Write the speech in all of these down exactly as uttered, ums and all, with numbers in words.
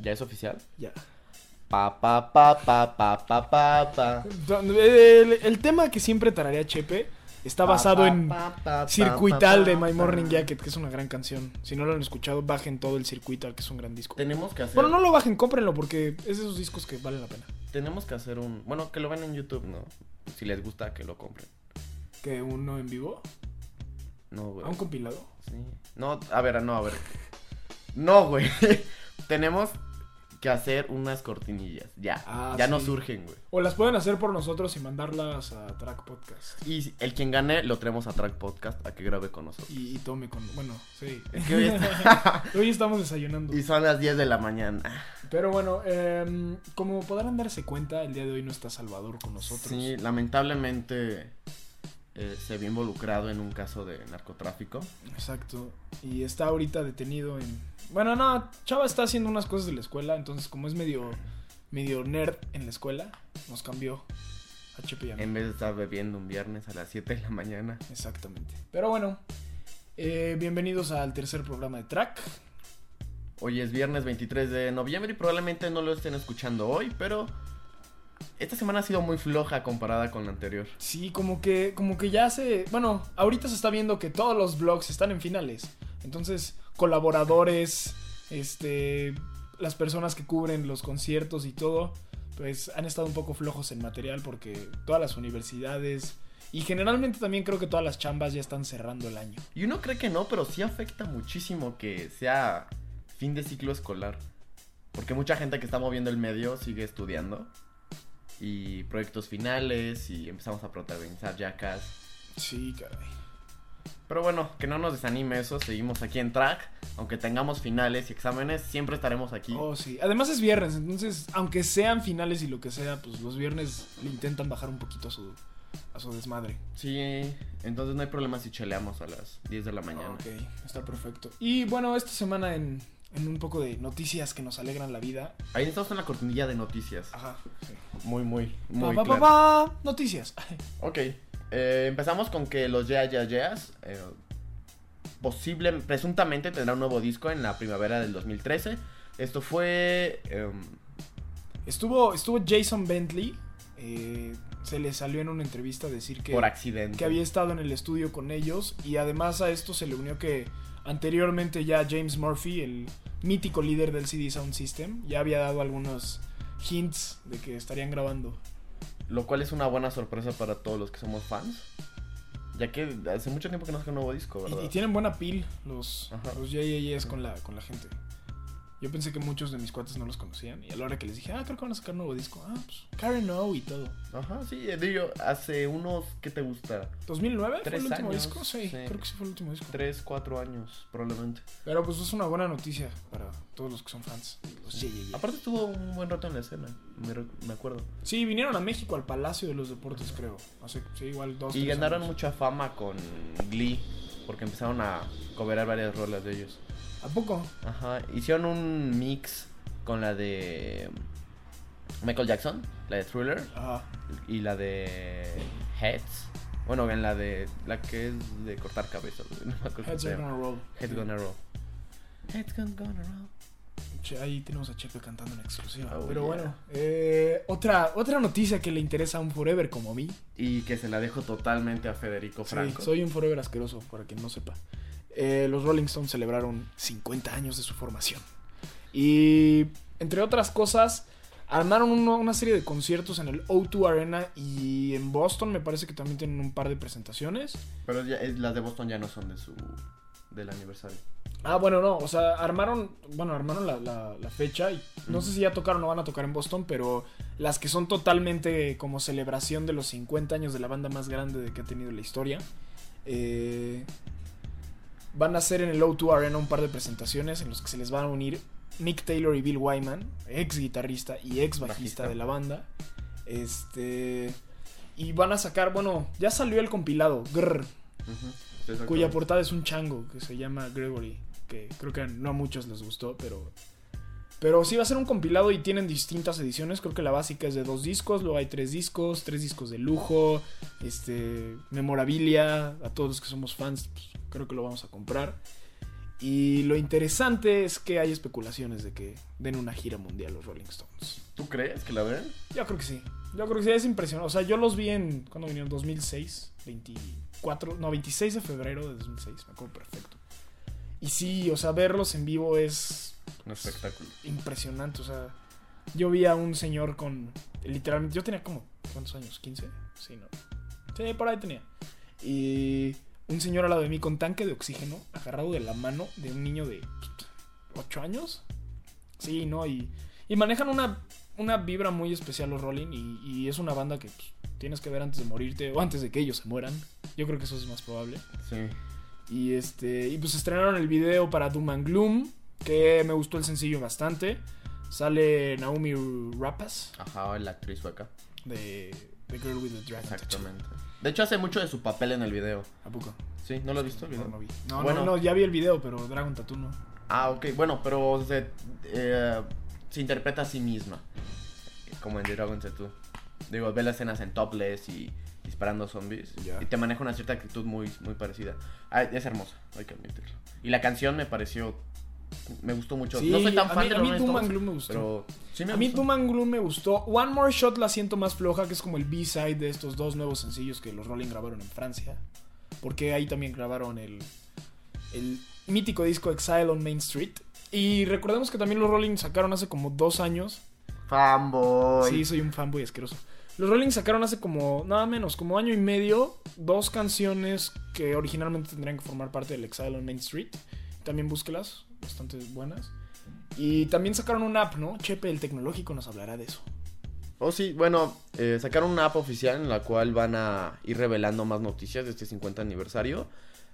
¿Ya es oficial? Ya. Pa, pa, pa, pa, pa, pa, pa, pa. El, el tema que siempre tararea Chepe está basado Pa, en pa, pa, pa, Circuital pa, de pa, My pa. Morning Jacket, que es una gran canción. Si no lo han escuchado, bajen todo el Circuital, que es un gran disco. Tenemos que hacer... Bueno, no lo bajen, cómprenlo, porque es de esos discos que valen la pena. Tenemos que hacer un... Bueno, que lo ven en YouTube, ¿no? Si les gusta, que lo compren. ¿Que uno en vivo? No, güey. ¿A un compilado? Sí. No, a ver, no, a ver. No, güey. Tenemos que hacer unas cortinillas. Ya. Ah, ya sí. nos surgen, güey. O las pueden hacer por nosotros y mandarlas a Track Podcast. Y el quien gane lo traemos a Track Podcast a que grabe con nosotros. Y, y tome con... Bueno, sí. Es que hoy, está... Hoy estamos desayunando. y son las diez de la mañana. Pero bueno, eh, como podrán darse cuenta, el día de hoy no está Salvador con nosotros. Sí, lamentablemente eh, se vio involucrado en un caso de narcotráfico. Exacto. Y está ahorita detenido en... Bueno, no, Chava está haciendo unas cosas de la escuela, entonces como es medio, medio nerd en la escuela, nos cambió a Chepe y a mí. En vez de estar bebiendo un viernes a las siete de la mañana. Exactamente. Pero bueno, eh, bienvenidos al tercer programa de Track. Hoy es viernes veintitrés de noviembre y probablemente no lo estén escuchando hoy, pero esta semana ha sido muy floja comparada con la anterior. Sí, como que, como que ya se... Bueno, ahorita se está viendo que todos los blogs están en finales. Entonces, colaboradores, este, las personas que cubren los conciertos y todo, pues han estado un poco flojos en material porque todas las universidades y generalmente también creo que todas las chambas ya están cerrando el año. Y uno cree que no, pero sí afecta muchísimo que sea fin de ciclo escolar. Porque mucha gente que está moviendo el medio sigue estudiando. Y proyectos finales y empezamos a protagonizar ya casi. Sí, caray. Pero bueno, que no nos desanime eso, seguimos aquí en Track. Aunque tengamos finales y exámenes, siempre estaremos aquí. Oh, sí. Además es viernes, entonces, aunque sean finales y lo que sea, pues los viernes le intentan bajar un poquito a su, a su desmadre. Sí, entonces no hay problema si cheleamos a las diez de la mañana. Ok, está perfecto. Y bueno, esta semana en, en un poco de noticias que nos alegran la vida. Ahí estamos en la cortinilla de noticias. Ajá, sí. Muy, muy, muy Pa, pa, claro. pa, pa, noticias. Ok, eh, empezamos con que los Yeah Yeah Yeahs eh, posible, presuntamente tendrá un nuevo disco en la primavera del dos mil trece. Esto fue... Eh, Estuvo, estuvo Jason Bentley. Eh, se le salió en una entrevista decir que, por accidente. que había estado en el estudio con ellos. Y además a esto se le unió que anteriormente ya James Murphy, el mítico líder del C D Sound System, ya había dado algunos hints de que estarían grabando. Lo cual es una buena sorpresa para todos los que somos fans. Ya que hace mucho tiempo que no saca un nuevo disco, ¿verdad? Y, y tienen buena pil los, Ajá. los Yeah Yeah Yeahs con la, con la gente. Yo pensé que muchos de mis cuates no los conocían. Y a la hora que les dije, ah, creo que van a sacar un nuevo disco. Ah, pues Karen O y todo. Ajá, sí, digo, hace unos, ¿qué te gusta? ¿dos mil nueve fue Tres el último años, disco? Sí, sí. creo que sí fue el último disco. Tres, cuatro años, probablemente. Pero pues es una buena noticia para todos los que son fans. Los Yeah Yeah Yeahs. Aparte estuvo un buen rato en la escena, me, re- me acuerdo. Sí, vinieron a México al Palacio de los Deportes, creo. Hace, sí, igual dos, Y tres ganaron años. mucha fama con Glee, porque empezaron a coverar varias rolas de ellos. ¿A poco? Ajá, hicieron un mix con la de Michael Jackson, la de Thriller, Ajá. y la de Heads. Bueno, en la de la que es de cortar cabezas, güey, no me acuerdo cómo Heads se are llama. gonna roll. Heads Gonna Roll. Heads Gonna Gonna Roll. Che, ahí tenemos a Chepe cantando en exclusiva. Oh, Pero yeah. bueno, eh, otra, otra noticia que le interesa a un Forever como a mí. Y que se la dejo totalmente a Federico Sí, Franco. soy un Forever asqueroso, para quien no sepa. Eh, los Rolling Stones celebraron cincuenta años de su formación. Y, entre otras cosas, armaron uno- una serie de conciertos en el O dos Arena y en Boston. Me parece que también tienen un par de presentaciones. Pero ya, es- las de Boston ya no son de su del aniversario. Ah, bueno, no, o sea, armaron, bueno, armaron la, la- la fecha y no Mm. sé si ya tocaron o van a tocar en Boston, pero las que son totalmente como celebración de los cincuenta años de la banda más grande de que ha tenido la historia, eh, van a hacer en el O dos Arena un par de presentaciones en los que se les van a unir Mick Taylor y Bill Wyman, ex guitarrista y ex bajista, Bajista. de la banda. Este... Y van a sacar, bueno, ya salió el compilado, Grrr, Ujú, exacto. cuya portada es un chango que se llama Gregory, que creo que no a muchos les gustó, pero pero sí va a ser un compilado y tienen distintas ediciones. Creo que la básica es de dos discos, luego hay tres discos, tres discos de lujo, este, memorabilia, a todos los que somos fans, pues, creo que lo vamos a comprar. Y lo interesante es que hay especulaciones de que den una gira mundial los Rolling Stones. ¿Tú crees que la ven? Yo creo que sí. Yo creo que sí, es impresionante. O sea, yo los vi en... ¿Cuándo vinieron? dos mil seis, veinticuatro... No, veintiséis de febrero de dos mil seis. Me acuerdo perfecto. Y sí, o sea, verlos en vivo es... Un espectáculo. Impresionante, o sea... Yo vi a un señor con... Literalmente... Yo tenía como... ¿Cuántos años? ¿quince? Sí, ¿no? Sí, por ahí tenía. Y... Un señor al lado de mí con tanque de oxígeno, agarrado de la mano de un niño de ocho años. Sí, ¿no? Y, y manejan una, una vibra muy especial los Rolling. Y, y es una banda que pues, tienes que ver antes de morirte o antes de que ellos se mueran. Yo creo que eso es más probable. Sí. Y este y pues estrenaron el video para Doom and Gloom, que me gustó el sencillo bastante. Sale Naomi Rapace. Ajá, la actriz sueca. De The Girl with the Dragon. Exactamente. De hecho, hace mucho de su papel en el video. ¿A poco? Sí, ¿no lo has visto el video? No, no vi. No, bueno, no, no, ya vi el video, pero Dragon Tattoo no. Ah, ok. Bueno, pero se, eh, se interpreta a sí misma. Como en The Dragon Tattoo. Digo, ve las escenas en topless y disparando zombies. Ya. Y te maneja una cierta actitud muy, muy parecida. Ah, es hermosa, hay que admitirlo. Y la canción me pareció... Me gustó mucho. Sí, no soy tan a fan mí, de a los mí Rolling Doom and Stones, Gloom me gustó. Pero sí me a mí gustó. Doom and Gloom me gustó. One More Shot la siento más floja, que es como el B-side de estos dos nuevos sencillos que los Rolling grabaron en Francia. Porque ahí también grabaron el, el mítico disco Exile on Main Street. Y recordemos que también los Rolling sacaron hace como dos años. Fanboy. Sí, soy un fanboy asqueroso. Los Rolling sacaron hace como, nada menos, como año y medio, dos canciones que originalmente tendrían que formar parte del Exile on Main Street. También búsquelas, bastante buenas. Y también sacaron una app, ¿no? Chepe, el tecnológico, nos hablará de eso. Oh, sí, bueno, eh, sacaron una app oficial en la cual van a ir revelando más noticias de este cincuenta aniversario.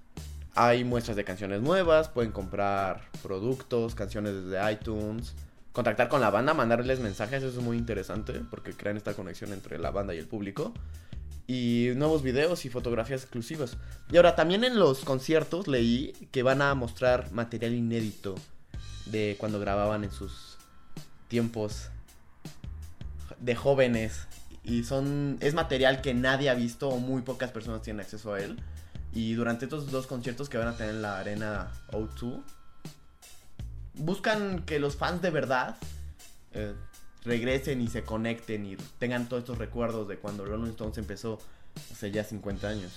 Hay muestras de canciones nuevas, pueden comprar productos, canciones desde iTunes, contactar con la banda, mandarles mensajes, eso es muy interesante porque crean esta conexión entre la banda y el público. Y nuevos videos y fotografías exclusivas. Y ahora también en los conciertos leí que van a mostrar material inédito de cuando grababan en sus tiempos de jóvenes. Y son es material que nadie ha visto o muy pocas personas tienen acceso a él. Y durante estos dos conciertos que van a tener en la Arena O dos, buscan que los fans de verdad eh, regresen y se conecten y tengan todos estos recuerdos de cuando Rolling Stones empezó hace ya cincuenta años.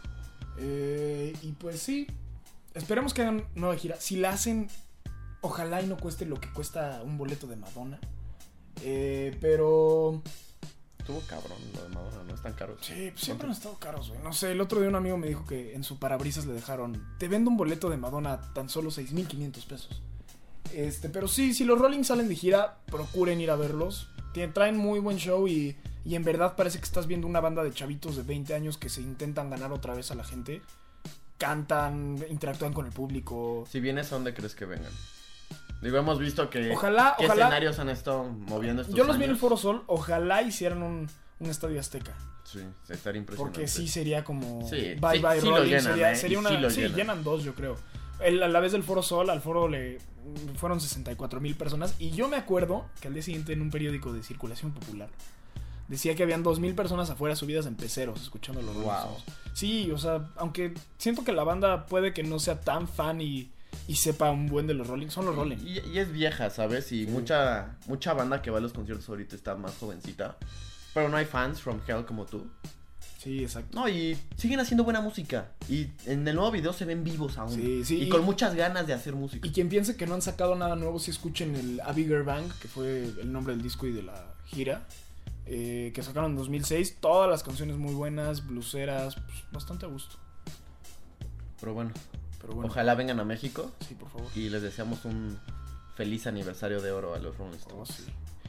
Eh, y pues sí, esperemos que hagan nueva gira. Si la hacen, ojalá y no cueste lo que cuesta un boleto de Madonna. Eh, pero... Estuvo cabrón lo de Madonna, no es tan caro. Sí, pues siempre han estado caros, güey. No sé, el otro día un amigo me dijo que en su parabrisas le dejaron... Te vendo un boleto de Madonna a tan solo seis mil quinientos pesos. Este, pero sí, si los Rolling salen de gira, procuren ir a verlos. Tien, traen muy buen show y, y en verdad parece que estás viendo una banda de chavitos de veinte años que se intentan ganar otra vez a la gente. Cantan, interactúan con el público. Si vienes, ¿a dónde crees que vengan? Digo, hemos visto que ojalá, qué ojalá, escenarios han estado moviendo estos yo los vi años. en el Foro Sol, ojalá hicieran un, un estadio Azteca. Sí, estaría impresionante. Porque sí sería como sí, bye sí, bye sí Rolling, lo llenan, sería, ¿eh? sería Y una sí, lo sí, llenan. llenan dos, yo creo. El, a la vez del Foro Sol, al foro le fueron sesenta y cuatro mil personas y yo me acuerdo que al día siguiente en un periódico de circulación popular decía que habían dos mil personas afuera subidas en peceros escuchando los Rolling Wow. Stones. Sí, o sea, aunque siento que la banda puede que no sea tan fan y, y sepa un buen de los Rolling, son los Rolling. Y, y es vieja, ¿sabes? Y Sí. mucha mucha banda que va a los conciertos ahorita está más jovencita. Pero no hay fans from hell como tú. Sí, exacto. No, y siguen haciendo buena música. Y en el nuevo video se ven vivos aún. Sí, sí, y, y- con muchas ganas de hacer música. Y quien piense que no han sacado nada nuevo, si escuchen el A Bigger Bang, que fue el nombre del disco y de la gira, eh, que sacaron en dos mil seis. Todas las canciones muy buenas, bluseras, pues, bastante a gusto. Pero bueno, Pero bueno, ojalá vengan a México. sí, por favor. Y les deseamos un feliz aniversario de oro a los Rolling Oh, Stones. sí.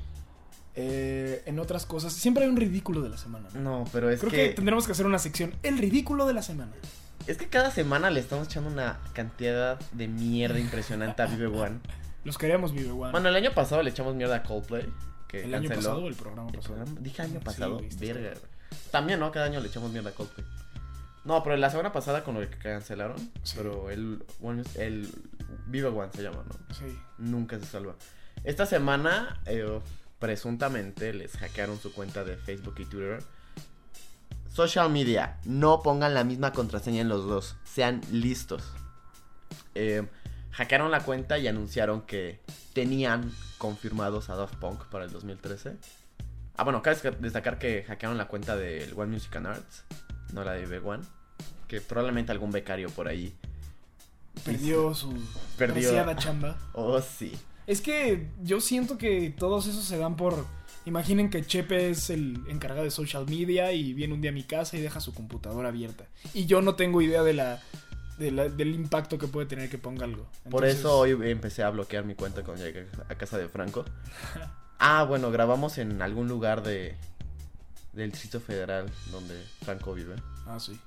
Eh, en otras cosas, siempre hay un ridículo de la semana, ¿no? No, pero es Creo que... que, tendremos que hacer una sección, el ridículo de la semana. es que cada semana le estamos echando una cantidad de mierda impresionante a Vive One. Los queremos, Vive One. Bueno, el año pasado le echamos mierda a Coldplay. Que el año canceló. pasado o el programa ¿El pasado. programa? Dije año Sí, pasado, güey, estás verga. cabrón. También, ¿no? Cada año le echamos mierda a Coldplay. No, pero la semana pasada con lo que cancelaron, Sí. pero el, bueno, el Vive One se llama, ¿no? Sí. Nunca se salva. Esta semana, eh, presuntamente, les hackearon su cuenta de Facebook y Twitter. Social media, no pongan la misma contraseña en los dos. Sean listos. Eh, hackearon la cuenta y anunciaron que tenían confirmados a Daft Punk para el dos mil trece. Ah, bueno, cabe destacar que hackearon la cuenta del One Music and Arts, no la de V uno, que probablemente algún becario por ahí perdió su perdió preciada chamba. Oh, sí. Es que yo siento que todos esos se dan por... Imaginen que Chepe es el encargado de social media y viene un día a mi casa y deja su computadora abierta. Y yo no tengo idea de la, de la del impacto que puede tener que ponga algo. Entonces... Por eso hoy empecé a bloquear mi cuenta cuando llegué a casa de Franco. Ah, bueno, grabamos en algún lugar de del Distrito Federal donde Franco vive. Ah, sí.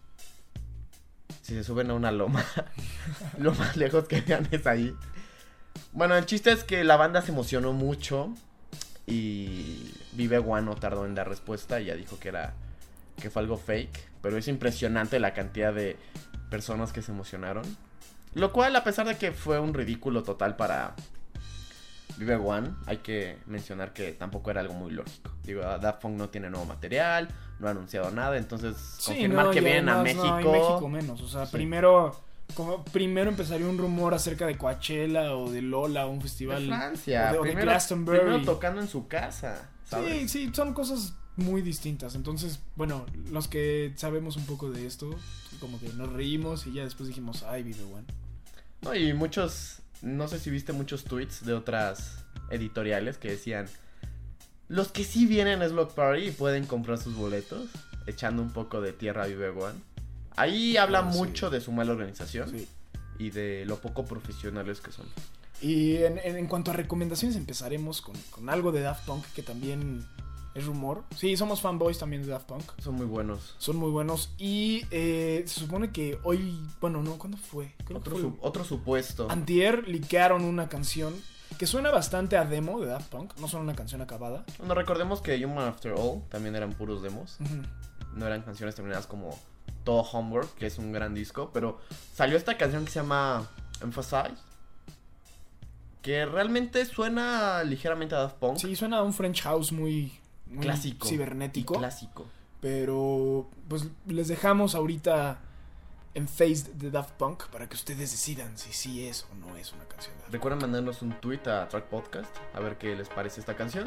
Si se suben a una loma, lo más lejos que vean es ahí. Bueno, el chiste es que la banda se emocionó mucho y Vive One no tardó en dar respuesta y ya dijo que era que fue algo fake, pero es impresionante la cantidad de personas que se emocionaron, lo cual, a pesar de que fue un ridículo total para Vive One, hay que mencionar que tampoco era algo muy lógico. Digo, Daft Punk no tiene nuevo material, no ha anunciado nada, entonces sí, confirmar no, que vienen a México... No, y México menos, o sea, sí. primero... Como primero empezaría un rumor acerca de Coachella o de Lola, un festival de Francia, o de, o primero, de Glastonbury. Primero tocando en su casa, ¿sabes? Sí, sí, son cosas muy distintas. Entonces, bueno, los que sabemos un poco de esto, como que nos reímos y ya después dijimos, ay, Vive One. No, y muchos, no sé si viste muchos tweets de otras editoriales que decían, los que sí vienen es Block Party y pueden comprar sus boletos, echando un poco de tierra a Vive One. Ahí habla ah, mucho sí. de su mala organización sí. y de lo poco profesionales que son. Y en, en, en cuanto a recomendaciones empezaremos con, con algo de Daft Punk que también es rumor. Sí, somos fanboys también de Daft Punk. Son muy buenos. Son muy buenos y eh, se supone que hoy, bueno, no, ¿cuándo fue? Creo otro, fue su, otro supuesto. Antier liquearon una canción que suena bastante a demo de Daft Punk, no suena una canción acabada. Bueno, recordemos que Human After All también eran puros demos. Uh-huh. No eran canciones terminadas como todo Homework, que es un gran disco, pero salió esta canción que se llama Emphasize, que realmente suena ligeramente a Daft Punk. Sí, suena a un French House muy, muy clásico, cibernético. Clásico. Pero pues les dejamos ahorita en Face de Daft Punk para que ustedes decidan si sí es o no es una canción de Daft Recuerden Punk. Mandarnos un tweet a Track Podcast a ver qué les parece esta canción.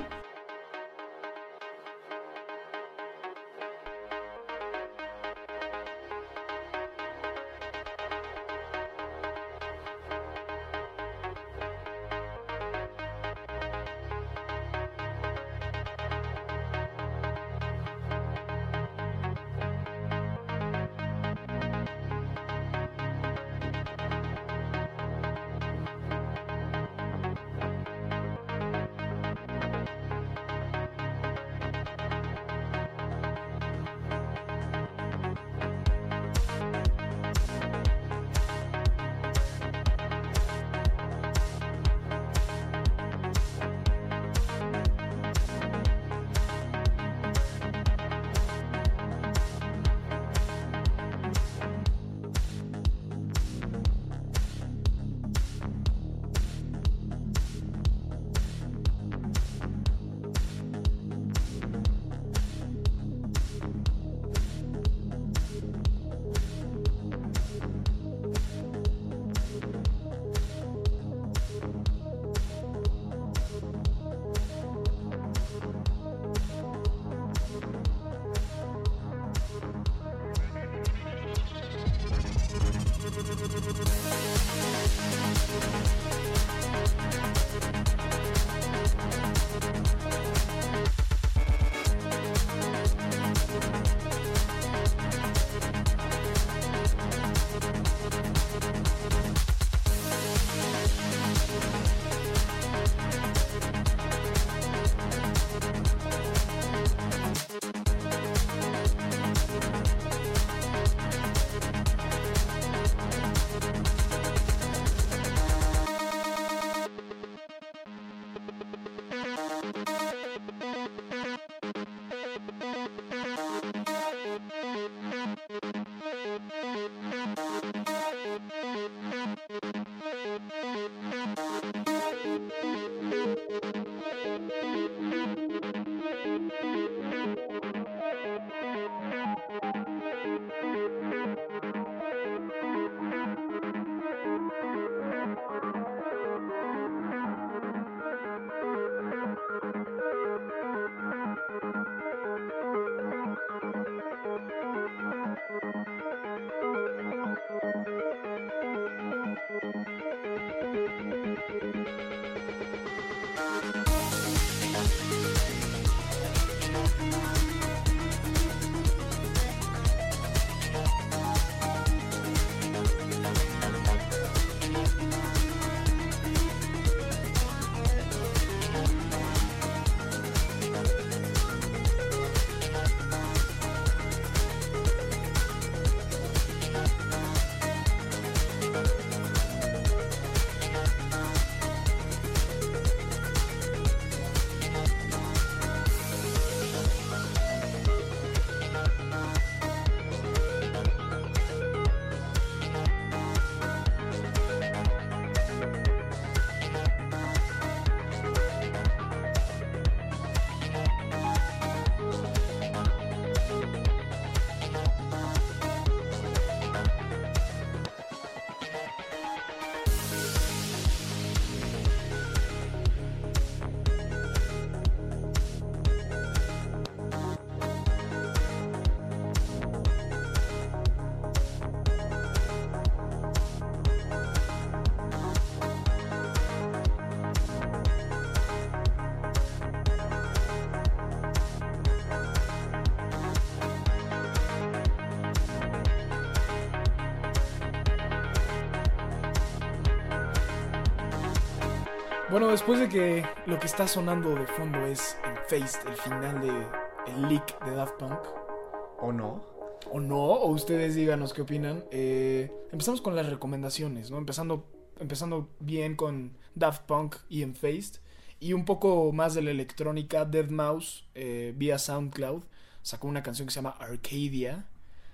Bueno, después de que lo que está sonando de fondo es en Faced, el final de el leak de Daft Punk. ¿O no? O no, o ustedes díganos qué opinan. Eh, empezamos con las recomendaciones, ¿no? Empezando, empezando bien con Daft Punk y en Faced. Y un poco más de la electrónica. deadmau5, eh, vía SoundCloud, sacó una canción que se llama Arcadia.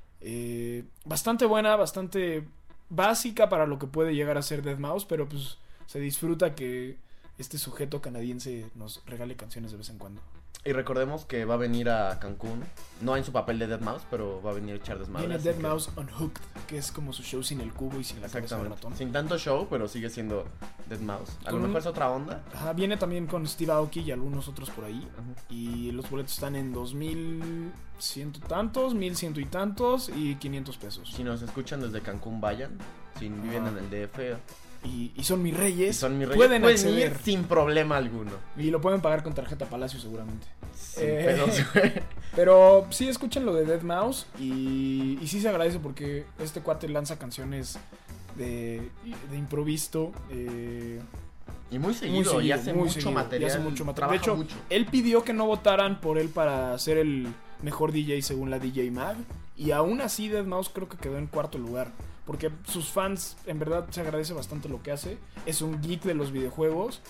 Eh, bastante buena, bastante básica para lo que puede llegar a ser deadmau5, pero pues se disfruta que este sujeto canadiense nos regale canciones de vez en cuando. Y recordemos que va a venir a Cancún, no en su papel de deadmau5, pero va a venir a echar desmadre. Viene deadmau5 que... Unhooked, que es como su show sin el cubo y sin la cabeza del ratón. Sin tanto show, pero sigue siendo deadmau5. A lo mejor es otra onda. Ajá, viene también con Steve Aoki y algunos otros por ahí. Uh-huh. Y los boletos están en dos mil ciento tantos, mil ciento y tantos y quinientos pesos. Si nos escuchan desde Cancún, vayan. Si viven ah. en el D F... Y, y son mis reyes, y son mis reyes. Pueden, pueden acceder ir sin problema alguno. Y lo pueden pagar con tarjeta Palacio seguramente. Sin eh, pedos, pero sí, escuchen lo de deadmau5 y, y sí se agradece porque este cuate lanza canciones de, de improviso. Eh, y muy seguido, muy seguido, y hace muy mucho seguido, material. Y hace mucho material. De hecho, mucho. Él pidió que no votaran por él para ser el mejor D J según la D J Mag. Y aún así deadmau5 creo que quedó en cuarto lugar. Porque sus fans, en verdad, se agradece bastante lo que hace. Es un geek de los videojuegos.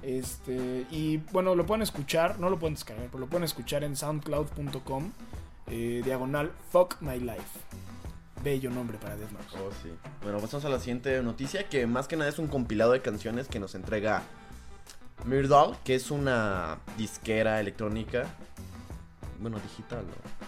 Este, y bueno, lo pueden escuchar, no lo pueden descargar, pero lo pueden escuchar en soundcloud punto com, eh, diagonal Fuck My Life. Bello nombre para deadmau5. Oh, sí. Bueno, pasamos a la siguiente noticia, que más que nada es un compilado de canciones que nos entrega Myrdal, que es una disquera electrónica. Bueno, digital,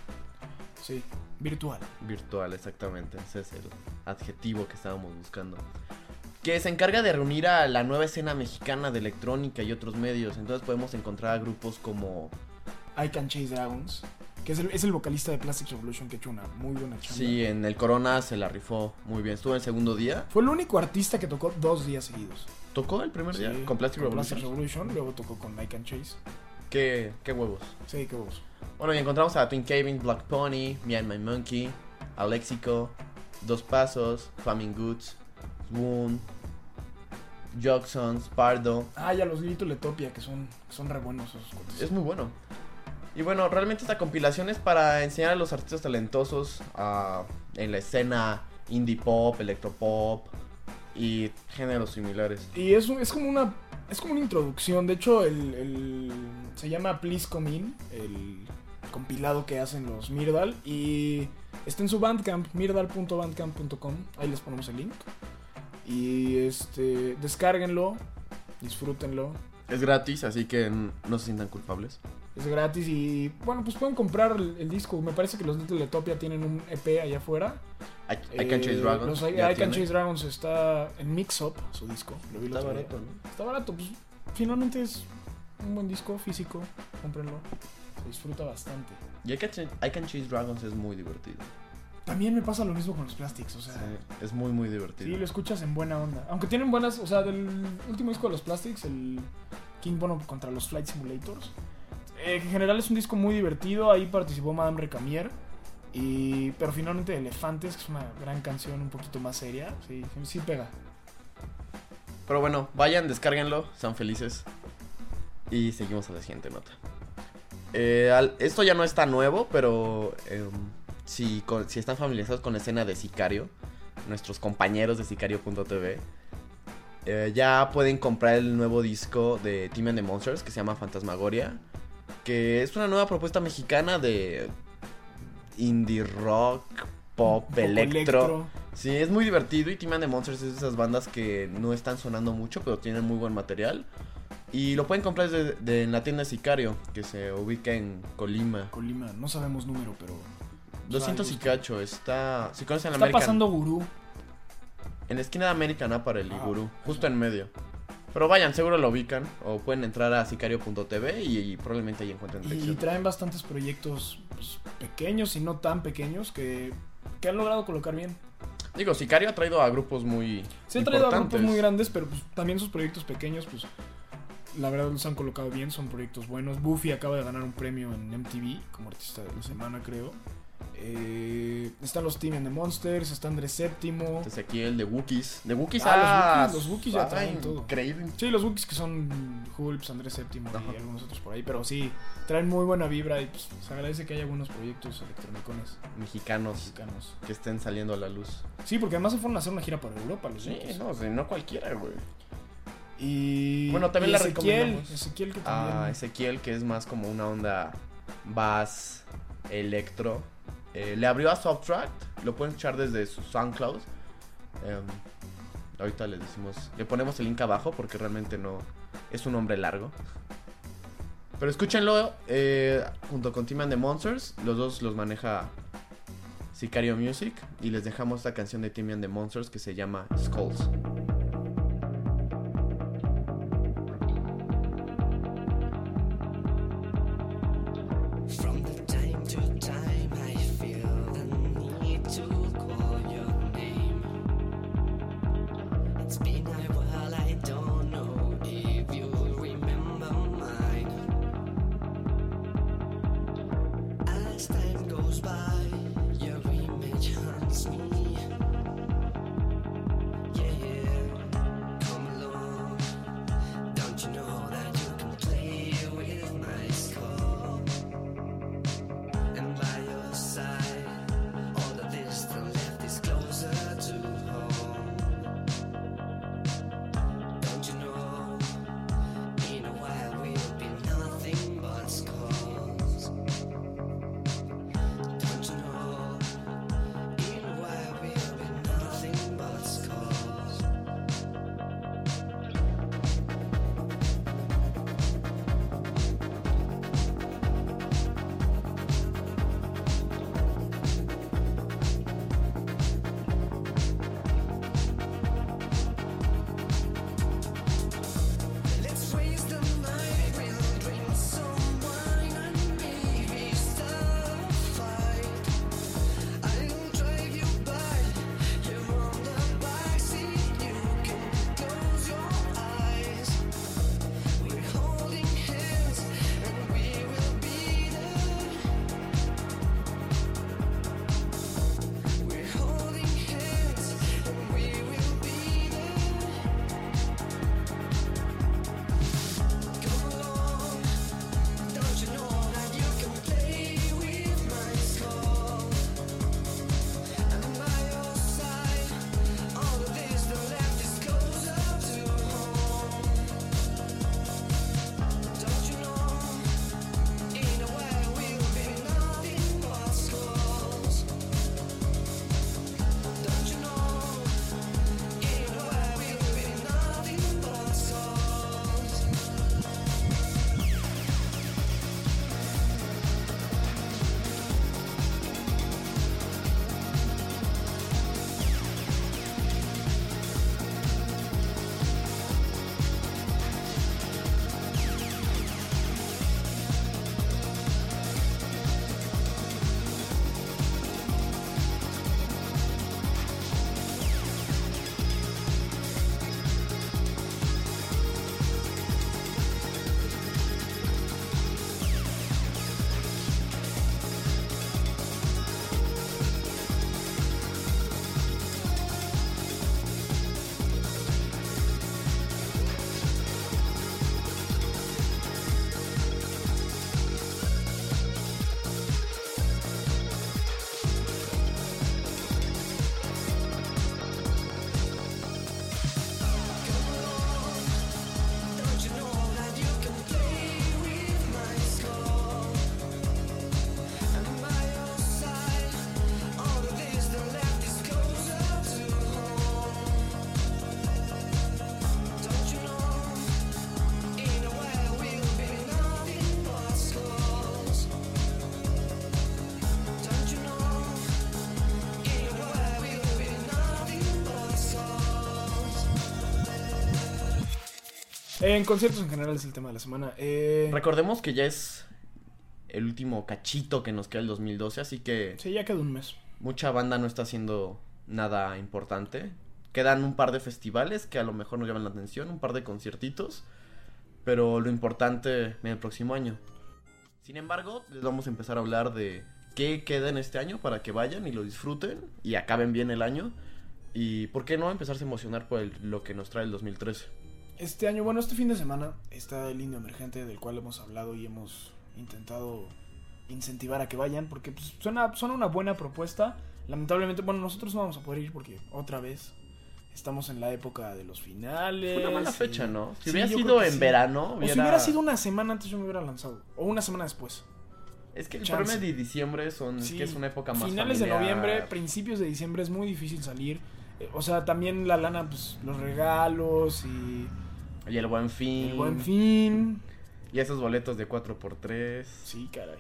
¿no? Sí. Virtual. Virtual, exactamente. Ese es el adjetivo que estábamos buscando. Que se encarga de reunir a la nueva escena mexicana de electrónica y otros medios. Entonces podemos encontrar a grupos como I Can Chase Dragons, que es el, es el vocalista de Plastic Revolution, que ha hecho una muy buena chamba. Sí, en el Corona se la rifó muy bien. Estuvo en el segundo día. Fue el único artista que tocó dos días seguidos. ¿Tocó el primer sí, día? Con Plastic con Revolution. Plastic Revolution, luego tocó con I Can Chase. ¿Qué, qué huevos? Sí, qué huevos. Bueno, y encontramos a Twin Kevin, Black Pony, Me and My Monkey, Alexico, Dos Pasos, Flaming Goods, Swoon, Jocksons, Pardo. Ah, ya los Little Etopia, que son, son re buenos esos cuates. Es muy bueno. Y bueno, realmente esta compilación es para enseñar a los artistas talentosos uh, en la escena indie pop, electropop y géneros similares. Y es, es como una... Es como una introducción. De hecho, el, el se llama Please Come In, el compilado que hacen los Myrdal. Y está en su Bandcamp, myrdal punto bandcamp punto com. Ahí les ponemos el link. Y este descárguenlo, disfrútenlo. Es gratis, así que no se sientan culpables. Es gratis y, bueno, pues pueden comprar el, el disco. Me parece que los Little Etopia tienen un E P allá afuera. I, I Can Chase Dragons. Los I, I Can Chase Dragons está en Mix Up, su disco. Lo vi está barato, ¿no? Está barato, pues finalmente es un buen disco físico. Cómprenlo. Se disfruta bastante. Y I Can, I Can Chase Dragons es muy divertido. También me pasa lo mismo con los Plastics, o sea... Sí, es muy, muy divertido. Sí, lo escuchas en buena onda. Aunque tienen buenas... O sea, del último disco de los Plastics, el King Bono contra los Flight Simulators, eh, en general es un disco muy divertido. Ahí participó Madame Recamier. Y, pero finalmente Elefantes, que es una gran canción un poquito más seria, sí, sí pega. Pero bueno, vayan, descárguenlo, sean felices. Y seguimos a la siguiente nota. Eh, al, esto ya no está nuevo, pero eh, si, con, si están familiarizados con la escena de Sicario, nuestros compañeros de Sicario punto t v, eh, ya pueden comprar el nuevo disco de Team and the Monsters, que se llama Fantasmagoria, que es una nueva propuesta mexicana de indie rock, pop, electro. electro. Sí, es muy divertido y Team and the Monsters es de esas bandas que no están sonando mucho, pero tienen muy buen material. Y lo pueden comprar desde de, en la tienda Sicario, que se ubica en Colima. Colima, no sabemos número, pero... doscientos y cacho, está... Si conocen la Está American... pasando Gurú. En la esquina de American Apparel y ah, Gurú, justo en medio. Pero vayan, seguro lo ubican. O pueden entrar a sicario punto t v y, y probablemente ahí encuentren dirección. Y traen bastantes proyectos pues, pequeños y no tan pequeños que, que han logrado colocar bien. Digo, Sicario ha traído a grupos muy Se ha traído a grupos muy grandes, pero pues, también sus proyectos pequeños, pues la verdad los han colocado bien, son proyectos buenos. Buffy acaba de ganar un premio en M T V como artista de la semana, creo. Eh, están los Team and the Monsters, está Andrés Séptimo. Ezequiel, de Wookiees. De Wookiees, Ah, ah, los Wookiees, los Wookiees ya ah, traen todo. Increíble. Sí, los Wookiees que son Hulps, Andrés Séptimo Ajá. y algunos otros por ahí. Pero sí, traen muy buena vibra y pues se agradece que haya buenos proyectos electrónicos Mexicanos mexicanos. que estén saliendo a la luz. Sí, porque además se fueron a hacer una gira por Europa los Sí, Wookiees. no, o sea, no cualquiera, güey. Y Bueno, también y la Ezequiel, recomendamos. Ezequiel que también. Ah, Ezequiel, que es más como una onda bass, electro. Eh, le abrió a Subtract, lo pueden escuchar desde su SoundCloud. Eh, ahorita les decimos, le ponemos el link abajo porque realmente no es un nombre largo. Pero escúchenlo eh, junto con Team and the Monsters. Los dos los maneja Sicario Music. Y les dejamos esta canción de Team and the Monsters que se llama Skulls. From the time to time I feel the need to call your name. It's been a while, I don't know if you remember mine. As time goes by, your image haunts me. Yeah, come along. Don't you know that you can play with my skull? And by your side, all the distance left is closer to home. Don't you know, in a while we'll be nothing but skulls. Don't you know, in a while we'll be nothing but skulls. Let's raise the night, we'll drink some wine and maybe start a fight. I'll drive you by, you're on the backseat, you can close your eyes. We're holding hands and we will be there. We're holding hands and we will be there. Come along, don't you know that you can play with my skull? And by your side, all the distance left is closer to home. Don't you know, in a while we'll be nothing but skulls. Don't you know, in a while we'll be nothing but skulls. Don't you know that you can play with my skull? And by your side, all the distance left is closer to home. Don't you know, in a while we'll be nothing but skulls. Don't you know, in a while we'll be nothing but skulls. En conciertos en general es el tema de la semana. Eh, Recordemos que ya es el último cachito que nos queda el dos mil doce, así que sí, ya queda un mes. mucha banda no está haciendo nada importante. Quedan un par de festivales que a lo mejor nos llaman la atención, un par de conciertitos, pero lo importante en el próximo año. Sin embargo, les vamos a empezar a hablar de qué queda en este año para que vayan y lo disfruten y acaben bien el año. Y por qué no empezarse a emocionar por el- lo que nos trae el dos mil trece. Este año, bueno, este fin de semana está el Indio Emergente del cual hemos hablado y hemos intentado incentivar a que vayan porque pues, suena, suena una buena propuesta. Lamentablemente, bueno, nosotros no vamos a poder ir porque otra vez estamos en la época de los finales. Fue una mala y- fecha, ¿no? Si Sí, hubiera yo sido creo que en sí. verano, O hubiera... si hubiera sido una semana antes yo me hubiera lanzado. O una semana después. Es que el chance. problema de diciembre son, Sí, es que es una época más finales familiar. de noviembre, principios de diciembre es muy difícil salir. Eh, o sea, también la lana, pues los regalos y Y el Buen Fin. el buen fin. Y esos boletos de cuatro por tres. Sí, caray.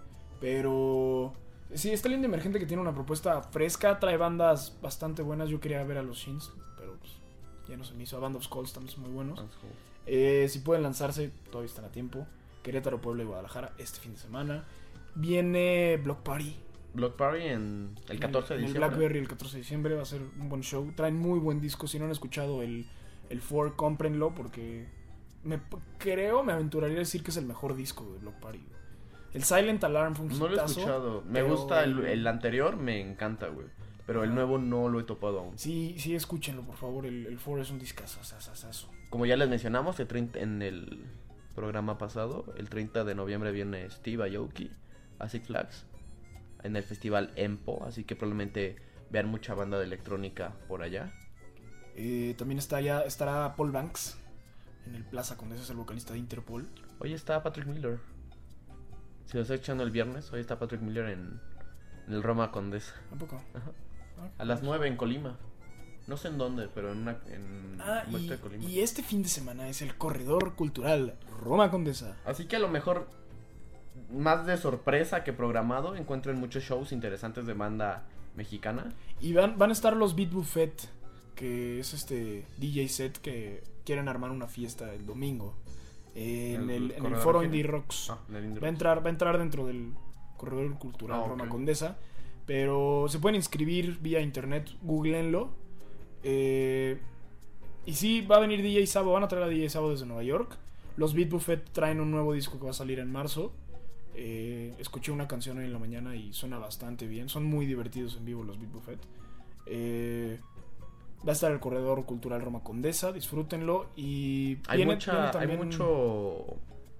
Pero sí, está el Indio Emergente que tiene una propuesta fresca, trae bandas bastante buenas. Yo quería ver a los Shins, pero pues ya no se me hizo. A Band of Skulls también son muy buenos. Eh, si pueden lanzarse, todavía están a tiempo. Querétaro, Puebla y Guadalajara este fin de semana. Viene Block Party. Block Party en el catorce de en el diciembre. Blackberry el catorce de diciembre. Va a ser un buen show. Traen muy buen disco. Si no han escuchado el, el Four, cómprenlo porque me, creo, me aventuraría a decir que es el mejor disco de Block Party. El Silent Alarm fue un No lo he hitazo, escuchado. Me pero gusta el, el anterior, me encanta, güey. Pero el nuevo no lo he topado aún. Sí, sí, escúchenlo, por favor. El, el Four es un discazo. Como ya les mencionamos, el treinta en el programa pasado, el treinta de noviembre viene Steve Aoki a Six Flags en el festival Empo, así que probablemente vean mucha banda de electrónica por allá. Eh, también está ya, estará Paul Banks en el Plaza Condesa, es el vocalista de Interpol. Hoy está Patrick Miller. Si lo estoy echando el viernes, hoy está Patrick Miller en, en el Roma Condesa. ¿A poco? Ajá. Ah, A las nueve en Colima. No sé en dónde, pero en una en Ah, un y, muestra de Colima. y este fin de semana es el Corredor Cultural Roma Condesa. Así que a lo mejor, más de sorpresa que programado, encuentren muchos shows interesantes de banda mexicana. Y van, van a estar los Beat Buffet, que es este D J set que quieren armar una fiesta el domingo en El el, en el Corredor foro Ingenio. Indie Rocks. Ah, en el Indie Va a Rocks. entrar, va a entrar dentro del Corredor Cultural Ah, ok. Roma Condesa. Pero se pueden inscribir vía internet, googleenlo. Eh, y sí, va a venir D J Sabo, van a traer a D J Sabo desde Nueva York. Los Beat Buffet traen un nuevo disco que va a salir en marzo. Eh, escuché una canción hoy en la mañana y suena bastante bien. Son muy divertidos en vivo los Beat Buffet. Eh, va a estar el Corredor Cultural Roma Condesa, disfrútenlo. Y Hay viene- mucha, viene hay también- mucho,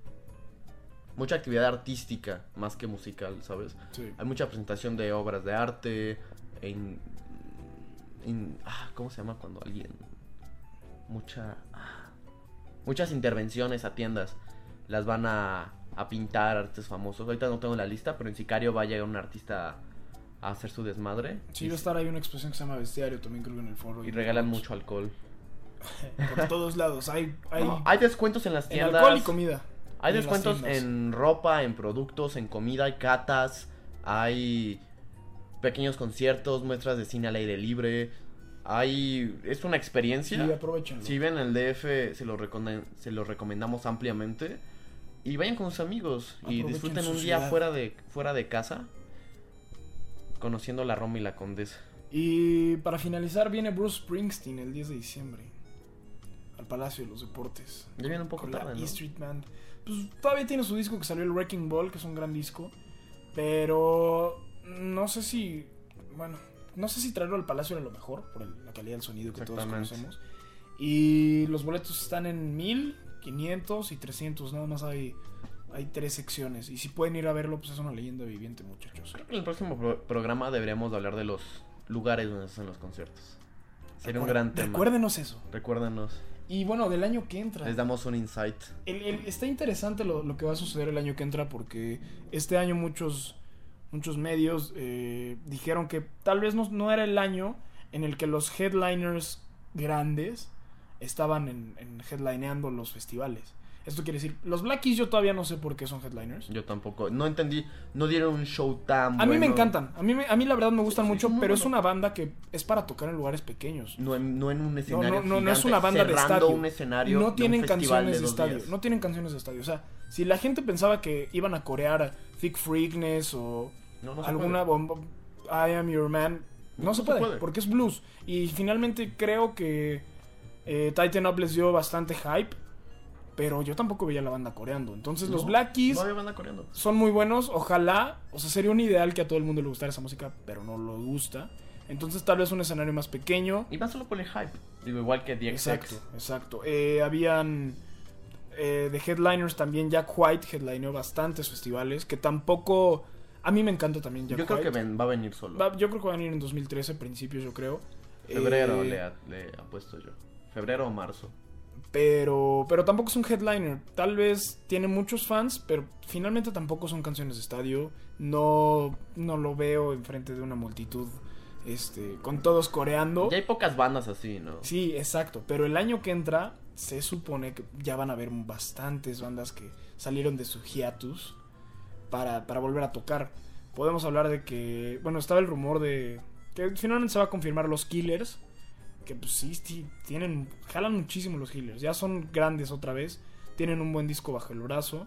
mucha actividad artística más que musical, ¿sabes? Sí. Hay mucha presentación de obras de arte, en, en- ah, ¿cómo se llama cuando alguien, mucha, ah, muchas intervenciones a tiendas, las van a, a pintar artistas famosos. Ahorita no tengo la lista, pero en Sicario va a llegar un artista a hacer su desmadre. Sí, y, va a estar ahí una exposición que se llama Bestiario, también creo que en el foro. y regalan mucho alcohol. Por todos lados. Hay, hay, No, hay descuentos en las en tiendas. alcohol y comida. Hay Y en las descuentos tiendas. en ropa, en productos, en comida, hay catas, hay pequeños conciertos, muestras de cine al aire libre. Hay es una experiencia. Sí, aprovechenlo. Si ven el D F, se lo, recomen- se lo recomendamos ampliamente. Y vayan con sus amigos y Aprovechen disfruten su un día ciudad. fuera de, fuera de casa, conociendo la Roma y la Condesa. Y para finalizar viene Bruce Springsteen el diez de diciembre al Palacio de los Deportes. Ya viene un poco Con la tarde, E ¿no? Street Band. Pues todavía tiene su disco que salió, el Wrecking Ball, que es un gran disco. Pero no sé si, bueno, no sé si traerlo al Palacio era lo mejor por el- la calidad del sonido que todos Exactamente. conocemos. Y los boletos están en mil, quinientos y trescientos. Nada más hay, hay tres secciones. Y si pueden ir a verlo, pues es una leyenda viviente, muchachos. Creo que en el próximo pro- programa deberíamos de hablar de los lugares donde se hacen los conciertos. Sería un Recuer- gran tema. Recuérdenos eso. Recuérdanos. Y bueno, del año que entra. Les damos un insight. El- el- está interesante lo, lo que va a suceder el año que entra porque este año muchos, muchos medios eh, dijeron que tal vez no, no era el año en el que los headliners grandes estaban en, en headlineando los festivales. Esto quiere decir, los Black Keys yo todavía no sé por qué son headliners. Yo tampoco. No entendí. No dieron un show tan A mí me bueno. encantan, a mí, me- a mí la verdad me gustan Sí, sí, mucho, muy pero es bueno. una banda que es para tocar en lugares pequeños. No en, no en un escenario No, no, no, no es gigante, una banda de cerrando estadio. un escenario de No un tienen festival canciones de, dos estadio. días. No tienen canciones de estadio. O sea, si la gente pensaba que iban a corear Thick Freakness o No, no se alguna puede. bomba, I Am Your Man, no, No se, se puede, puede. porque es blues. Y finalmente creo que eh, Tighten Up les dio bastante hype. pero yo tampoco veía la banda coreando. Entonces los No, Black Keys No había banda coreando. son muy buenos, ojalá, o sea, sería un ideal que a todo el mundo le gustara esa música, pero no lo gusta. Entonces tal vez un escenario más pequeño. Y más solo por el hype. Digo, igual que D X X. Exacto, exacto. Eh, habían eh, de headliners también Jack White, headlineó bastantes festivales, que tampoco... A mí me encanta también Jack Yo creo White. que ven- va a venir solo. Va- yo creo que va a venir en dos mil trece, principios yo creo. Febrero Eh, le, ha- le apuesto yo. Febrero o marzo. Pero, pero tampoco es un headliner. Tal vez tiene muchos fans, pero finalmente tampoco son canciones de estadio. No, no lo veo enfrente de una multitud, este, con todos coreando. Ya hay pocas bandas así, ¿no? Sí, exacto. Pero el año que entra se supone que ya van a haber bastantes bandas que salieron de su hiatus para, para volver a tocar. Podemos hablar de que, bueno, estaba el rumor de que finalmente se va a confirmar los Killers. Que pues sí, sí, tienen, jalan muchísimo los Killers. Ya son grandes otra vez. Tienen un buen disco bajo el brazo.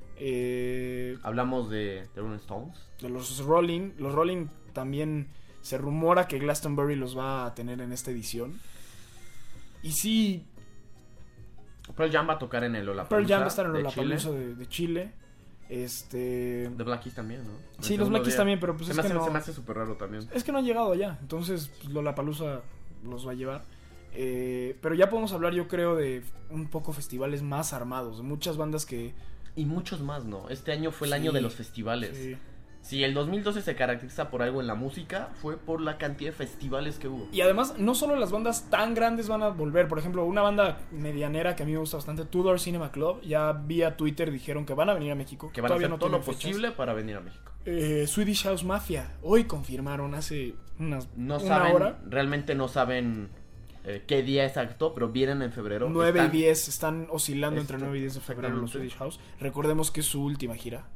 Eh, Hablamos de, de Rolling Stones. de los Rolling, los Rolling también se rumora que Glastonbury los va a tener en esta edición. Y sí, Pearl Jam va a tocar en el Lollapalooza. Pearl Jam va a estar en de Lollapalooza Chile. de, de Chile. Este, De Black Keys también, ¿no? El sí, los segundo Black Keys día. también, pero pues se, es me que hace, no, se me hace súper raro también. es que no han llegado allá. Entonces, pues, Lollapalooza los va a llevar. Eh, pero ya podemos hablar, yo creo, de un poco festivales más armados, de muchas bandas que... Y muchos más, ¿no? Este año fue el Sí, año de los festivales. sí. Si el dos mil doce se caracteriza por algo en la música, fue por la cantidad de festivales que hubo. Y además, no solo las bandas tan grandes van a volver. Por ejemplo, una banda medianera que a mí me gusta bastante, Tudor Cinema Club, ya vía Twitter dijeron que van a venir a México. Que van Todavía a hacer no todo lo tienen fechas. posible para venir a México. Eh, Swedish House Mafia, hoy confirmaron hace unas, No una saben, hora. realmente no saben eh, qué día exacto, pero vienen en febrero. nueve Están- y diez, están oscilando entre Esto- nueve y diez de febrero los exactamente. Swedish House. Recordemos que es su última gira.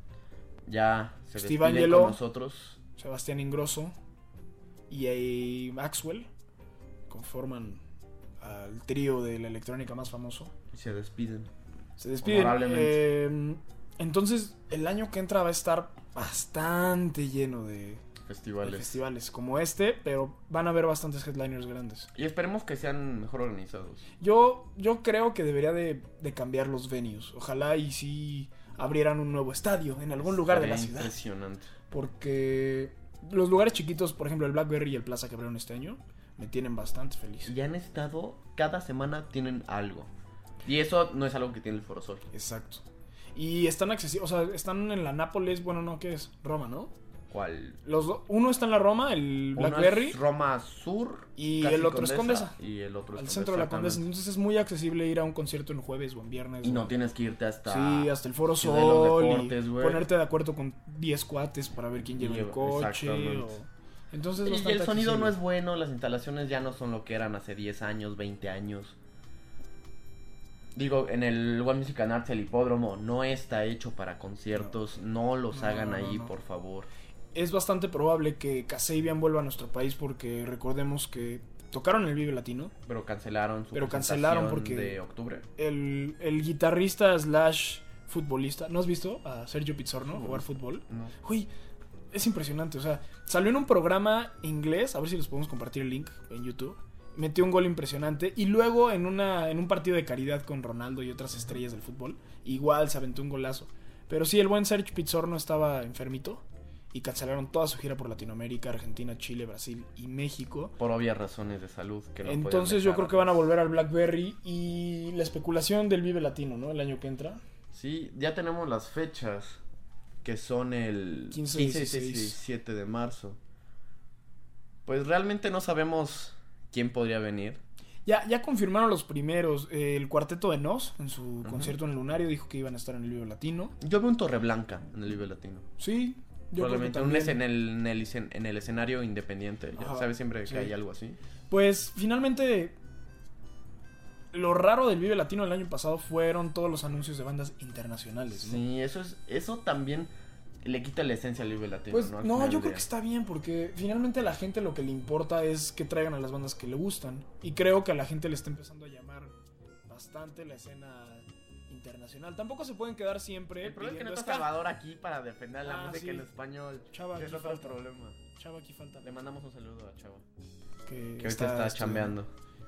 Ya se Steve despiden Angelo. con nosotros. Sebastián Ingrosso y eh, Maxwell conforman al trío de la electrónica más famoso. Y se despiden. Se despiden. Honorablemente. Eh, entonces, el año que entra va a estar bastante lleno de, de Festivales. festivales como este, pero van a haber bastantes headliners grandes. Y esperemos que sean mejor organizados. Yo, yo creo que debería de, de cambiar los venues. Ojalá y si abrieran un nuevo estadio en algún lugar de Sería la ciudad. Impresionante. Porque los lugares chiquitos, por ejemplo el Blackberry y el Plaza que abrieron este año, me tienen bastante feliz. Y han estado, cada semana tienen algo. Y eso no es algo que tiene el Foro Sol. Exacto. Y están accesibles, o sea, están en la Nápoles, bueno, no, ¿qué es? Roma, ¿no? ¿Cuál? Los do- uno está en la Roma, el Uno Blackberry, es Roma Sur. y casi el otro es Condesa. Y el otro es al Condesa, centro de la Condesa. exactamente. Entonces es muy accesible ir a un concierto en jueves o en viernes. Y no o- tienes que irte hasta... Sí, hasta el Foro Ciudad de los Sol, Deportes, y güey. ponerte de acuerdo con diez cuates para ver quién lleva Y- el coche. exactamente. o- Entonces, Y bastante el sonido no accesible. es bueno, las instalaciones ya no son lo que eran hace diez años, veinte años. Digo, en el One Music and Arts, el hipódromo, no está hecho para conciertos, no, los No, hagan no, ahí, no. por favor. Es bastante probable que Kasabian vuelva a nuestro país porque recordemos que tocaron el Vive Latino. Pero cancelaron su Pero cancelaron presentación porque- de octubre. El, el guitarrista slash futbolista, ¿no has visto a Sergio Pizzorno No. jugar fútbol? No. Uy, es impresionante, o sea, salió en un programa inglés, a ver si les podemos compartir el link en YouTube. Metió un gol impresionante y luego en una en un partido de caridad con Ronaldo y otras estrellas del fútbol, igual se aventó un golazo. Pero sí, el buen Sergio Pizzorno estaba enfermito y cancelaron toda su gira por Latinoamérica, Argentina, Chile, Brasil y México. Por obvias razones de salud. Que no podían Entonces yo dejar creo que van a volver al Blackberry y la especulación del Vive Latino, ¿no? El año que entra. Sí, ya tenemos las fechas, que son el quince, quince, dieciséis. y diecisiete de marzo. Pues realmente no sabemos quién podría venir. Ya, ya confirmaron los primeros. eh, el cuarteto de Nos, en su concierto en el Lunario, dijo que iban a estar en el Vive Latino. Yo veo un Torreblanca en el Vive Latino. Sí, yo creo que Probablemente un también. es en el, en, el, escen- en el escenario independiente. Ya Ajá, sabes siempre que sí. hay algo así. Pues finalmente, lo raro del Vive Latino del año pasado fueron todos los anuncios de bandas internacionales, ¿no? Sí, eso es eso también le quita la esencia al Vive Latino. Pues no, Al no, final yo del creo día. que está bien porque finalmente a la gente lo que le importa es que traigan a las bandas que le gustan. Y creo que a la gente le está empezando a llamar bastante la escena internacional. Tampoco se pueden quedar siempre El problema es que no pidiendo está ska. Salvador aquí para defender la Ah, música sí. en español. Chava, Ese aquí es otro falta. problema. Chava, aquí falta. Le mandamos un saludo a Chava. Que, Que ahorita está estudiando. chambeando.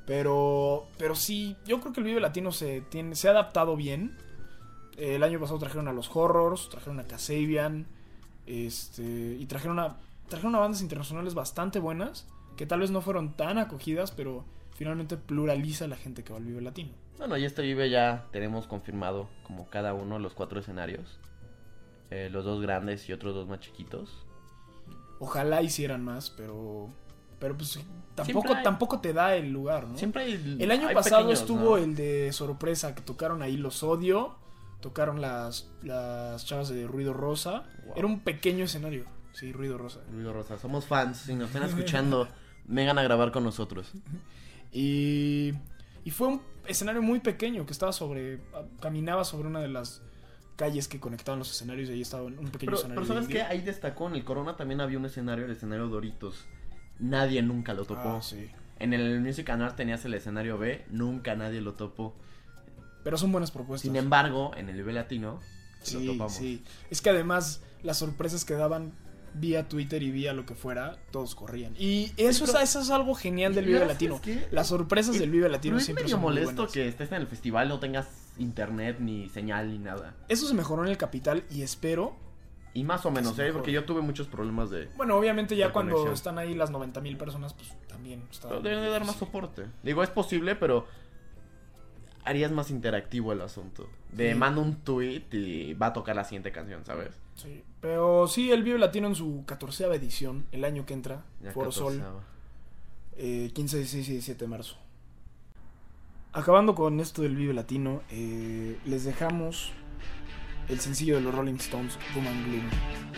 Pero, pero sí, yo creo que el Vive Latino se, tiene, se ha adaptado bien. El año pasado trajeron a los Horrors, trajeron a Kasabian, este, y trajeron a, trajeron a bandas internacionales bastante buenas, que tal vez no fueron tan acogidas, pero finalmente pluraliza la gente que va al Vive Latino. Bueno, y este Vive ya tenemos confirmado como cada uno los cuatro escenarios. Eh, los dos grandes y otros dos más chiquitos. Ojalá hicieran más, pero pero pues tampoco Siempre hay- tampoco te da el lugar, ¿no? Siempre hay, El año hay pasado pequeños, estuvo ¿no? el de sorpresa, que tocaron ahí Los Odio, tocaron las, las chavas de Ruido Rosa. Wow. Era un pequeño escenario, sí, Ruido Rosa. Ruido Rosa, somos fans, si nos están escuchando, vengan a grabar con nosotros. Y, y fue un escenario muy pequeño que estaba sobre, caminaba sobre una de las calles que conectaban los escenarios y ahí estaba un pequeño Pero, escenario. pero ¿sabes de qué? indie. Ahí destacó, en el Corona también había un escenario, el escenario Doritos. Nadie nunca lo topó. Ah, sí. En el Music and Art tenías el escenario B, nunca nadie lo topó. Pero son buenas propuestas. Sin embargo, en el Vive Latino Sí, lo topamos. sí. Es que además las sorpresas que daban vía Twitter y vía lo que fuera, todos corrían. Y eso, pero- es, eso es algo genial del ¿Y Vive sabes Latino. qué? Las sorpresas Es- del Vive Latino Pero es siempre medio son muy molesto buenas. que estés en el festival, no tengas internet, ni señal, ni nada. Eso se mejoró en el Capital y espero... Y más o menos, Sí, ¿eh? mejor. Porque yo tuve muchos problemas de... Bueno, obviamente ya Por cuando conexión. están ahí las noventa mil personas, pues también está... Pero deben de dar más soporte. Digo, es posible, pero harías más interactivo el asunto. De Sí. mando un tweet y va a tocar la siguiente canción, ¿sabes? Sí, pero sí, el Vive Latino en su catorceava edición, el año que entra, Ya Foro Sol, catorceava. eh, quince, dieciséis y diecisiete de marzo. Acabando con esto del Vive Latino, eh, les dejamos el sencillo de los Rolling Stones, Doom and Gloom.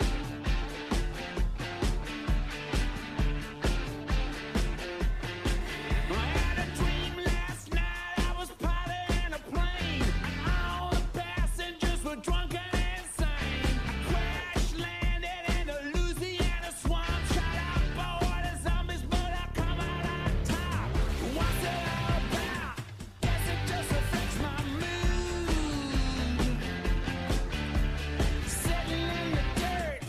I had a dream last night. I was piloting a plane. All the passengers were drunk and insane. Crash landed in a Louisiana swamp. Shot out by the zombies, but I come out on top. What's it all about? Guess it just affects my mood. Sitting in the dirt,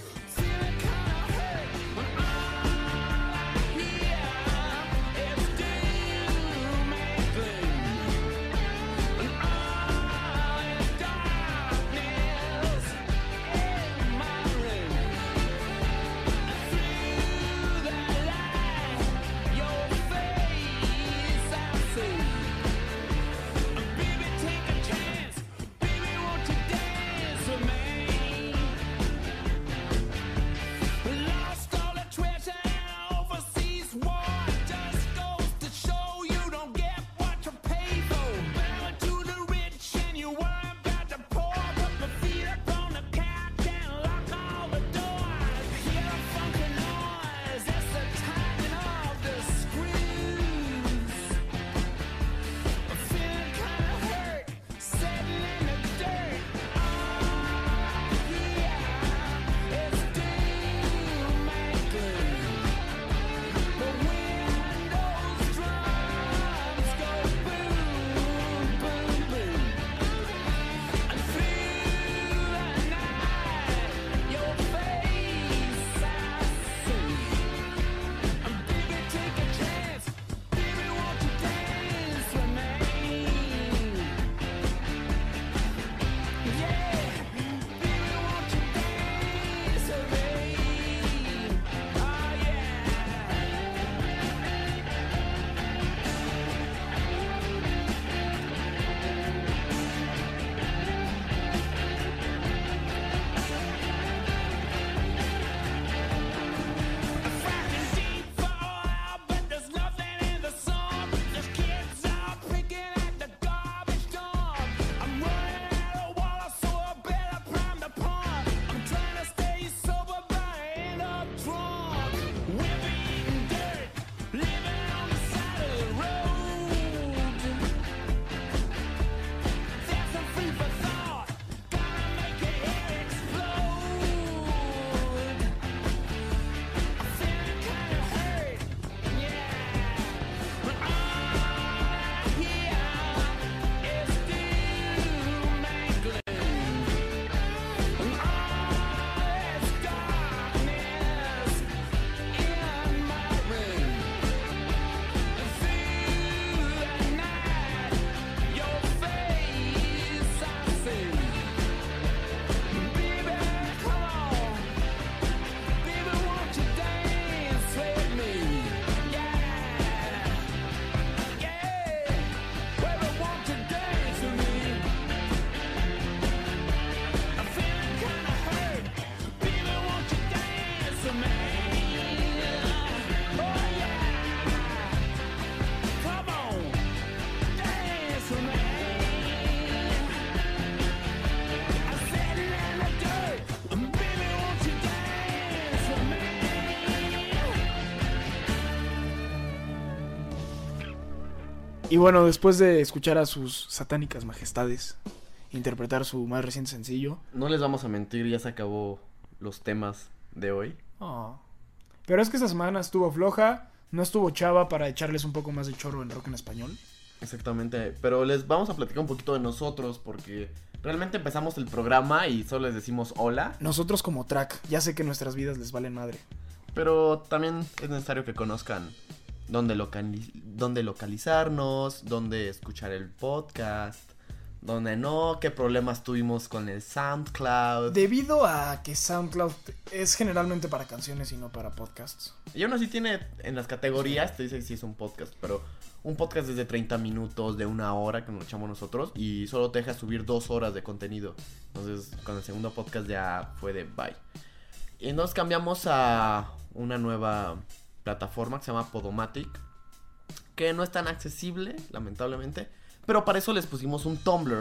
Y bueno, después de escuchar a sus satánicas majestades interpretar su más reciente sencillo. No les vamos a mentir, ya se acabó los temas de hoy. Oh. Pero es que esta semana estuvo floja, no estuvo Chava para echarles un poco más de chorro en rock en español. Exactamente, pero les vamos a platicar un poquito de nosotros porque realmente empezamos el programa y solo les decimos hola. Nosotros como track, ya sé que nuestras vidas les valen madre. Pero también es necesario que conozcan dónde, locali- dónde localizarnos, dónde escuchar el podcast, dónde no, qué problemas tuvimos con el SoundCloud. Debido a que SoundCloud es generalmente para canciones y no para podcasts. Y aún así tiene en las categorías, te dice si es un podcast, pero un podcast es de treinta minutos, de una hora que nos echamos nosotros y solo te deja subir dos horas de contenido. Entonces con el segundo podcast ya fue de bye. Y nos cambiamos a una nueva plataforma que se llama Podomatic, que no es tan accesible, lamentablemente, pero para eso les pusimos un Tumblr,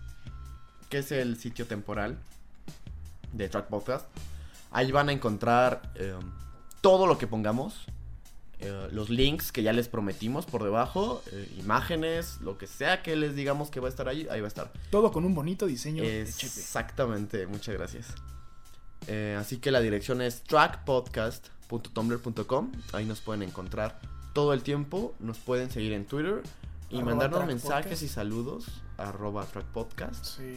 que es el sitio temporal de Track Podcast. Ahí van a encontrar eh, todo lo que pongamos, eh, los links que ya les prometimos por debajo, eh, imágenes, lo que sea que les digamos que va a estar ahí, ahí va a estar. Todo con un bonito diseño de Chepe. Exactamente, muchas gracias. Eh, así que la dirección es track podcast punto tumblr punto com. Ahí nos pueden encontrar todo el tiempo. Nos pueden seguir en Twitter y Arroba mandarnos Track mensajes Podcast. y saludos. Arroba track podcast. Sí.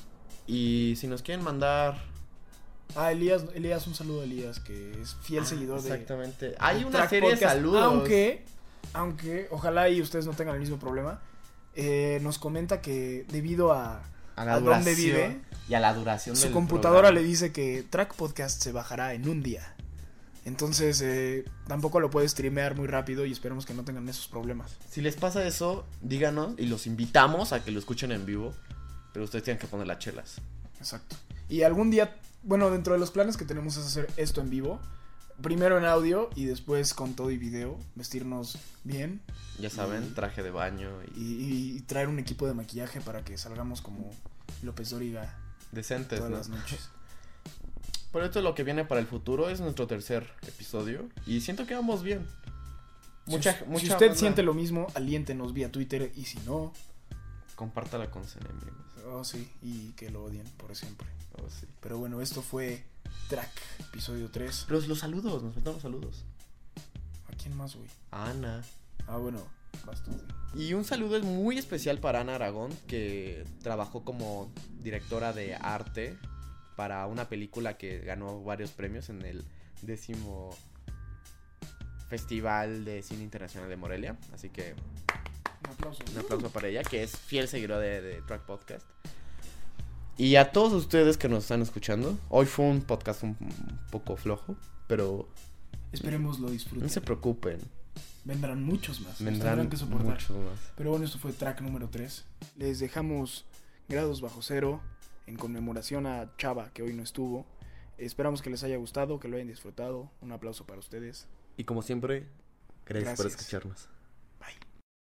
Y si nos quieren mandar. Ah, Elías, Elías, un saludo a Elías, que es fiel Ah, seguidor de... exactamente. Hay de una Track serie de Podcast, saludos. Aunque, aunque, ojalá y ustedes no tengan el mismo problema, eh, nos comenta que debido a, a la a duración dónde vive, y a la duración su del computadora programa. le dice que Track Podcast se bajará en un día. Entonces, eh, tampoco lo puede streamear muy rápido y esperemos que no tengan esos problemas. Si les pasa eso, díganos y los invitamos a que lo escuchen en vivo. Pero ustedes tienen que poner las chelas. Exacto. Y algún día, bueno, dentro de los planes que tenemos es hacer esto en vivo. Primero en audio y después con todo y video, vestirnos bien Ya saben, Y- traje de baño y y, y- y traer un equipo de maquillaje para que salgamos como López Dóriga decentes, todas ¿no? las noches. Por esto lo que viene para el futuro es nuestro tercer episodio y siento que vamos bien. Mucha, si, mucha si usted banda- siente lo mismo, aliéntenos vía Twitter y si no, compártala con sus enemigos. oh sí, y que lo odien por siempre. Oh, sí. Pero bueno, esto fue Track, episodio tres. Pero los saludos, nos faltan los saludos. ¿A quién más, güey? A Ana. Ah, bueno, bastante. Y un saludo es muy especial para Ana Aragón, que trabajó como directora de arte para una película que ganó varios premios en el décimo Festival de Cine Internacional de Morelia. Así que Un aplauso. un aplauso para ella, que es fiel seguidora de, de Track Podcast. Y a todos ustedes que nos están escuchando, hoy fue un podcast un, un poco flojo, pero Esperemos lo disfruten. no se preocupen, Vendrán muchos más. nos vendrán tendrán que soportar. muchos más. Pero bueno, esto fue track número tres. Les dejamos grados bajo cero en conmemoración a Chava, que hoy no estuvo. Esperamos que les haya gustado, que lo hayan disfrutado. Un aplauso para ustedes. Y como siempre, gracias, por Gracias. escucharnos. Bye.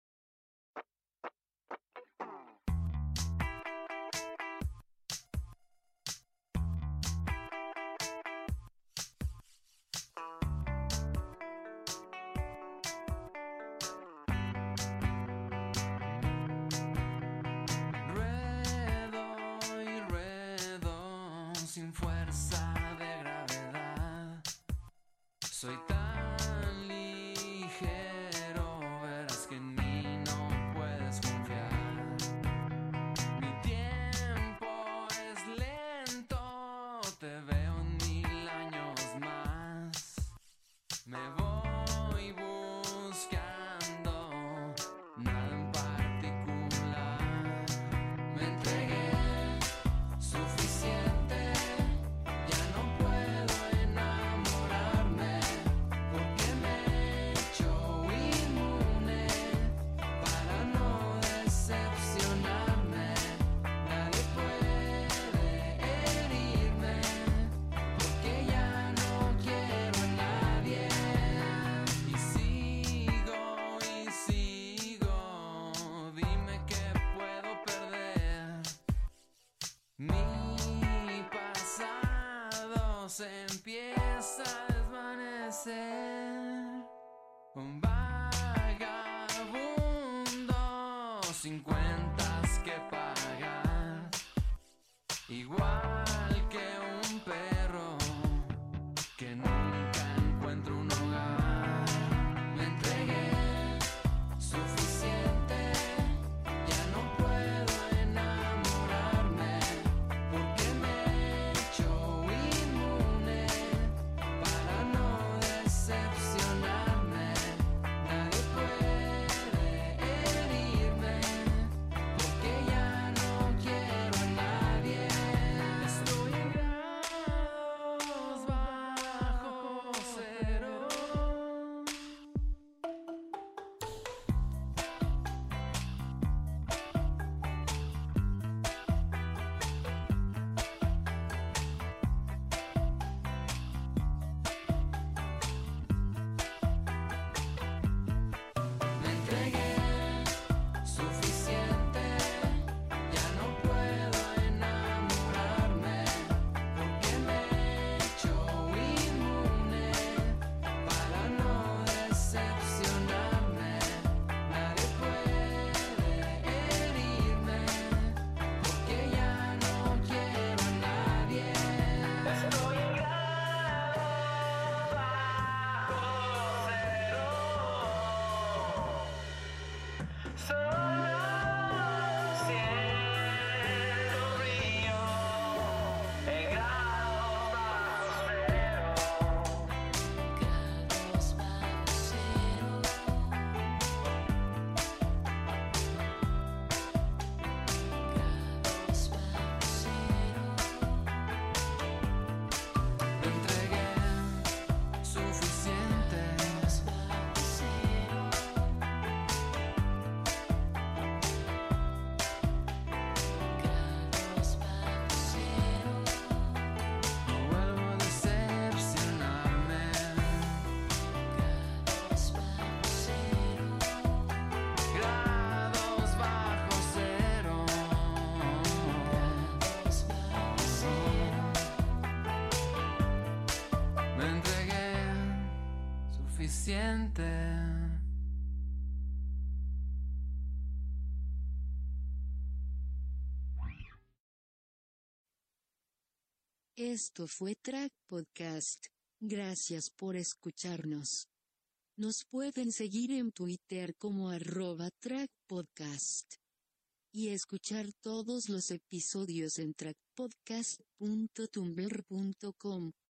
Ruedo y ruedo sin fuerza de gravedad. Soy tan ligero, verás que en mí no puedes confiar. Mi tiempo es lento, te veo en mil años más. Me voy buscando, nada en particular. Me entregué suficiente, ya no puedo enamorarme, porque me he hecho inmune para no decepcionarme. Nadie puede herirme, porque ya no quiero a nadie. Y sigo y sigo, dime que puedo perder. Mi pasado se empieza a desvanecer. Un vagabundo cincuenta que pagar, igual que un perro que nunca encuentra un hogar. Me entregué suficiente, ya no puedo enamorarme porque me he hecho inmune para no decepcionarme. Nadie puede herirme porque ya no quiero a nadie. Estoy en grados bajo cero. Me entregué suficiente, ya no puedo enamorarme porque me he hecho inmune para no decepcionarme. Nadie puede herirme porque ya no quiero a nadie. Estoy en grado bajo cero. Solo siento río en grados bajo cero. Grados bajo cero. Grados bajo cero. Me entregué suficiente. Grados bajo cero. Grados bajo cero. No vuelvo a decepcionarme. Grados bajo cero. Grados bajo cero. Grados bajo cero. Me entregué suficiente. Esto fue Track Podcast. Gracias por escucharnos. Nos pueden seguir en Twitter como arroba Track Podcast. Y escuchar todos los episodios en track podcast punto tumblr punto com.